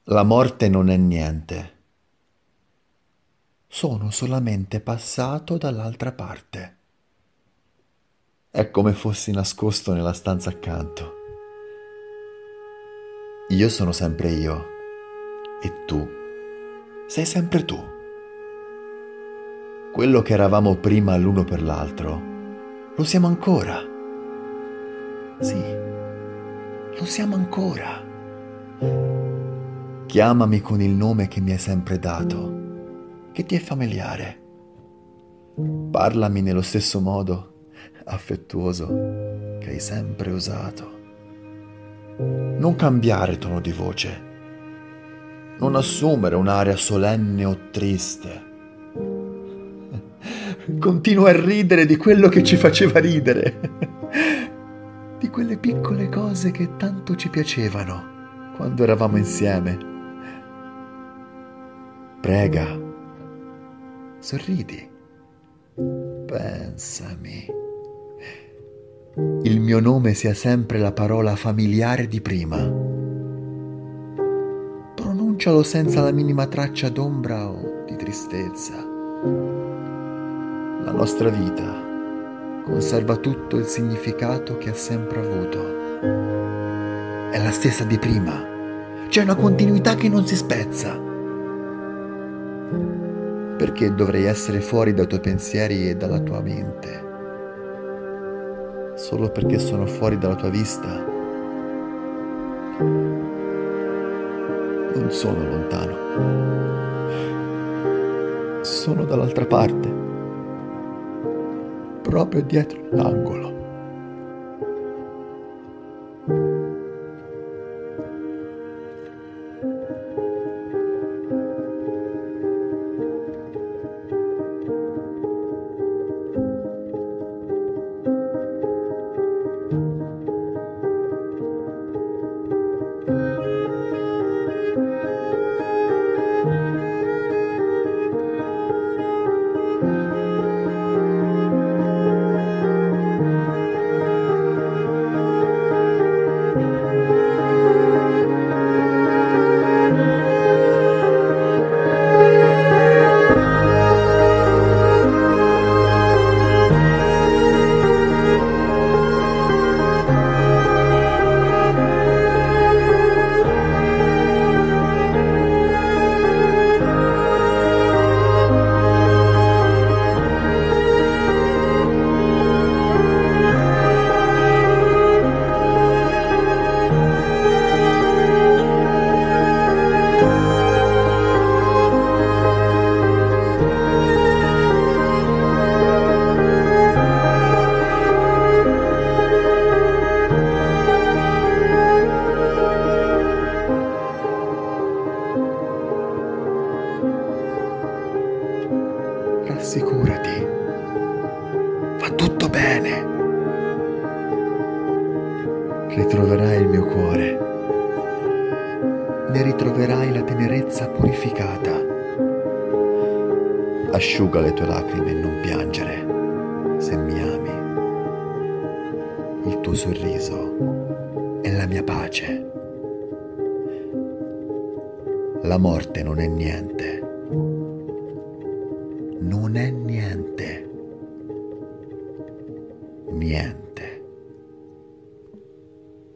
La morte non è niente. Sono solamente passato dall'altra parte. È come fossi nascosto nella stanza accanto. Io sono sempre io e tu sei sempre tu. Quello che eravamo prima l'uno per l'altro, lo siamo ancora. Sì, lo siamo ancora. Chiamami con il nome che mi hai sempre dato, che ti è familiare. Parlami nello stesso modo affettuoso che hai sempre usato. Non cambiare tono di voce, non assumere un'aria solenne o triste. Continua a ridere di quello che ci faceva ridere, di quelle piccole cose che tanto ci piacevano quando eravamo insieme. Prega, sorridi, pensami. Il mio nome sia sempre la parola familiare di prima. Pronuncialo senza la minima traccia d'ombra o di tristezza. La nostra vita conserva tutto il significato che ha sempre avuto. È la stessa di prima. C'è una continuità che non si spezza. Perché dovrei essere fuori dai tuoi pensieri e dalla tua mente? Solo perché sono fuori dalla tua vista? Non sono lontano. Sono dall'altra parte, proprio dietro l'angolo. Rassicurati, va tutto bene. Ritroverai il mio cuore, ne ritroverai la tenerezza purificata. Asciuga le tue lacrime e non piangere, se mi ami. Il tuo sorriso è la mia pace. La morte non è niente.